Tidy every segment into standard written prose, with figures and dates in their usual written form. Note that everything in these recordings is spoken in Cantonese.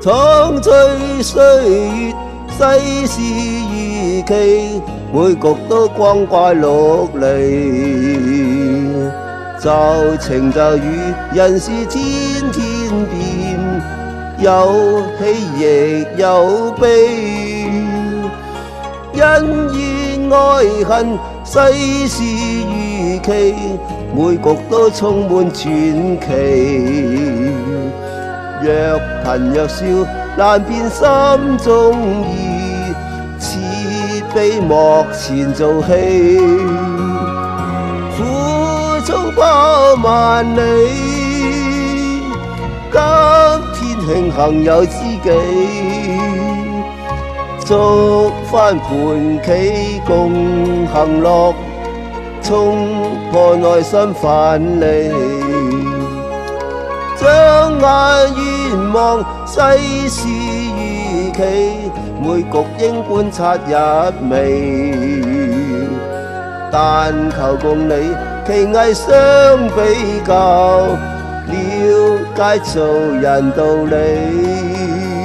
蒼翠歲月，世事如棋，每局都光怪陸離。就情就雨，人事天天變，有喜亦有悲。恩怨愛恨，世事如棋，每局都充滿傳奇。若貧若笑，難辨心中意，似悲莫前做戲。苦衷跑萬里，今天慶幸有知己。捉翻盤棋共行樂，衝破內心藩籬。將眼遠望，世事如棋，每局應觀察入微。但求共你奇藝相比較，了解做人道理。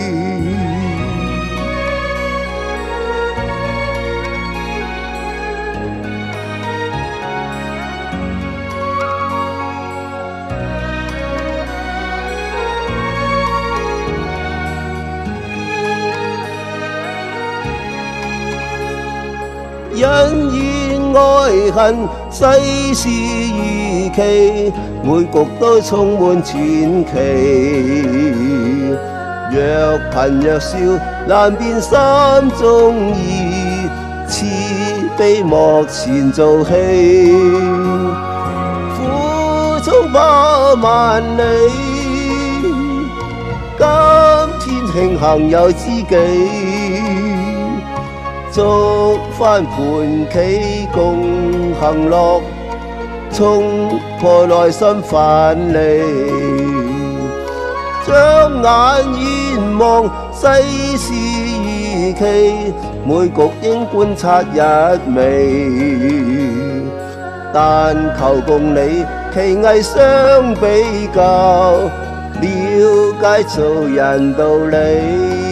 恩怨愛恨，世事如棋，每局都充滿傳奇。若貧若笑，難辨心中意，似悲莫前做戲。苦衷跑萬里，今天慶幸有知己。捉翻盤棋共行樂，衝破內心藩籬。將眼遠望，世事如棋，每局應觀察入微。但求共你奇藝相比較，了解做人道理。